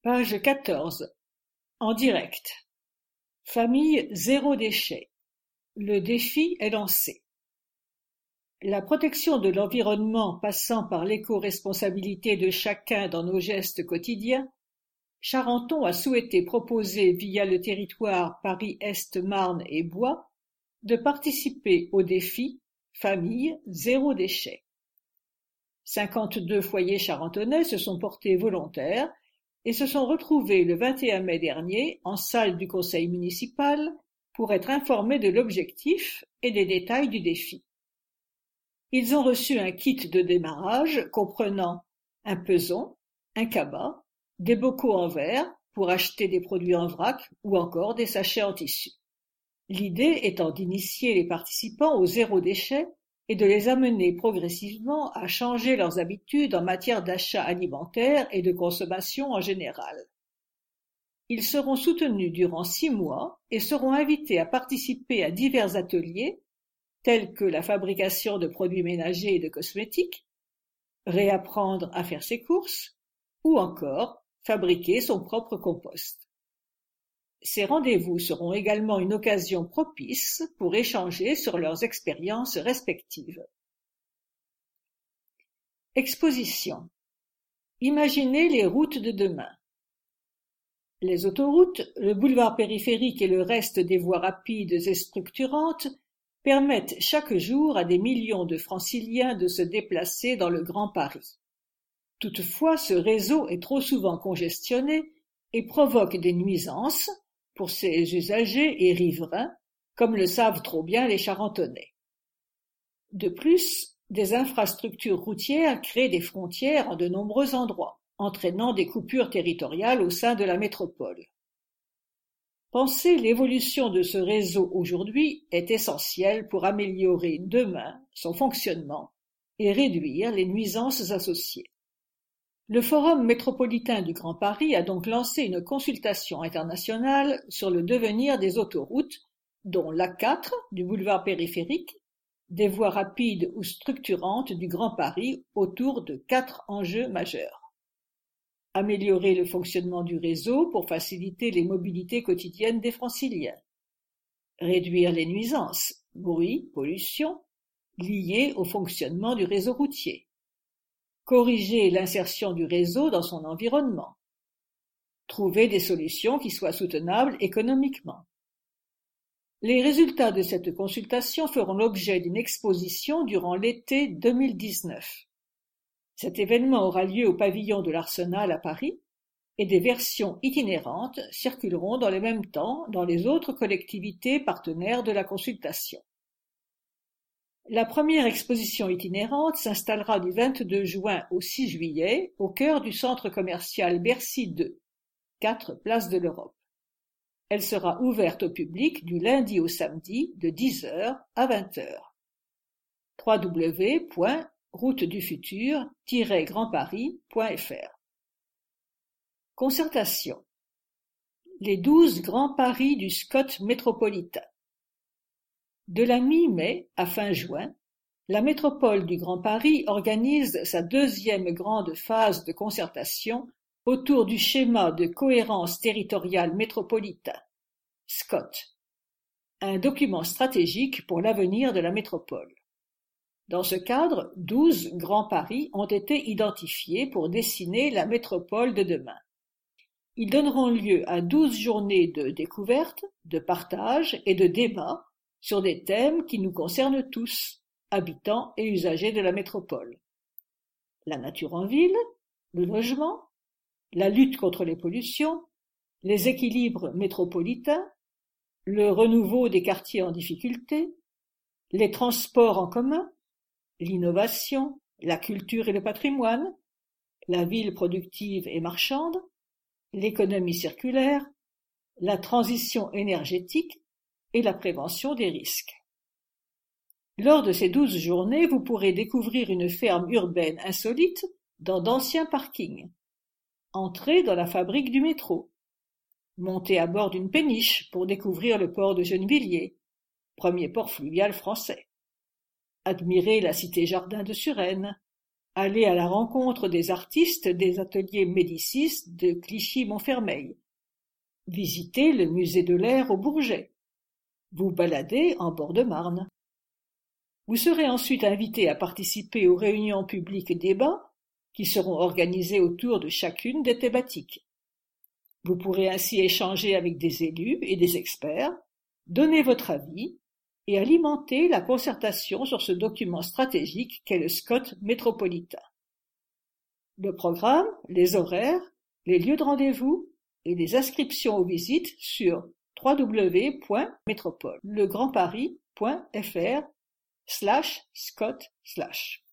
Page 14. En direct. Famille zéro déchet. Le défi est lancé. La protection de l'environnement passant par l'éco-responsabilité de chacun dans nos gestes quotidiens, Charenton a souhaité proposer via le territoire Paris-Est-Marne et Bois de participer au défi Famille zéro déchet. 52 foyers charentonnais se sont portés volontaires et se sont retrouvés le 21 mai dernier en salle du conseil municipal pour être informés de l'objectif et des détails du défi. Ils ont reçu un kit de démarrage comprenant un peson, un cabas, des bocaux en verre pour acheter des produits en vrac ou encore des sachets en tissu. L'idée étant d'initier les participants au zéro déchet et de les amener progressivement à changer leurs habitudes en matière d'achat alimentaire et de consommation en général. Ils seront soutenus durant 6 mois et seront invités à participer à divers ateliers tels que la fabrication de produits ménagers et de cosmétiques, réapprendre à faire ses courses ou encore fabriquer son propre compost. Ces rendez-vous seront également une occasion propice pour échanger sur leurs expériences respectives. Exposition. Imaginez les routes de demain. Les autoroutes, le boulevard périphérique et le reste des voies rapides et structurantes permettent chaque jour à des millions de franciliens de se déplacer dans le Grand Paris. Toutefois, ce réseau est trop souvent congestionné et provoque des nuisances pour ses usagers et riverains, comme le savent trop bien les Charentonnais. De plus, des infrastructures routières créent des frontières en de nombreux endroits, entraînant des coupures territoriales au sein de la métropole. Penser l'évolution de ce réseau aujourd'hui est essentiel pour améliorer demain son fonctionnement et réduire les nuisances associées. Le Forum métropolitain du Grand Paris a donc lancé une consultation internationale sur le devenir des autoroutes, dont l'A4 du boulevard périphérique, des voies rapides ou structurantes du Grand Paris autour de 4 enjeux majeurs. Améliorer le fonctionnement du réseau pour faciliter les mobilités quotidiennes des franciliens. Réduire les nuisances, bruit, pollution, liées au fonctionnement du réseau routier. Corriger l'insertion du réseau dans son environnement. Trouver des solutions qui soient soutenables économiquement. Les résultats de cette consultation feront l'objet d'une exposition durant l'été 2019. Cet événement aura lieu au pavillon de l'Arsenal à Paris et des versions itinérantes circuleront dans le même temps dans les autres collectivités partenaires de la consultation. La première exposition itinérante s'installera du 22 juin au 6 juillet au cœur du centre commercial Bercy 2, 4 places de l'Europe. Elle sera ouverte au public du lundi au samedi de 10h à 20h. www.routedufutur-grandparis.fr. Concertation. Les 12 grands paris du SCOT métropolitain. De la mi-mai à fin juin, la métropole du Grand Paris organise sa deuxième grande phase de concertation autour du schéma de cohérence territoriale métropolitain, SCOT, un document stratégique pour l'avenir de la métropole. Dans ce cadre, 12 grands paris ont été identifiés pour dessiner la métropole de demain. Ils donneront lieu à 12 journées de découverte, de partage et de débat sur des thèmes qui nous concernent tous, habitants et usagers de la métropole. La nature en ville, le logement, la lutte contre les pollutions, les équilibres métropolitains, le renouveau des quartiers en difficulté, les transports en commun, l'innovation, la culture et le patrimoine, la ville productive et marchande, l'économie circulaire, la transition énergétique et la prévention des risques. Lors de ces 12 journées, vous pourrez découvrir une ferme urbaine insolite dans d'anciens parkings, entrer dans la fabrique du métro, monter à bord d'une péniche pour découvrir le port de Gennevilliers, premier port fluvial français, admirer la cité-jardin de Suresnes, Allez à la rencontre des artistes des ateliers Médicis de Clichy-Montfermeil. Visitez le musée de l'Air au Bourget. Vous baladez en bord de Marne. Vous serez ensuite invité à participer aux réunions publiques et débats qui seront organisées autour de chacune des thématiques. Vous pourrez ainsi échanger avec des élus et des experts, donner votre avis et alimenter la concertation sur ce document stratégique qu'est le SCOT métropolitain. Le programme, les horaires, les lieux de rendez-vous et les inscriptions aux visites sur www.métropolegrandparis.fr/SCOT/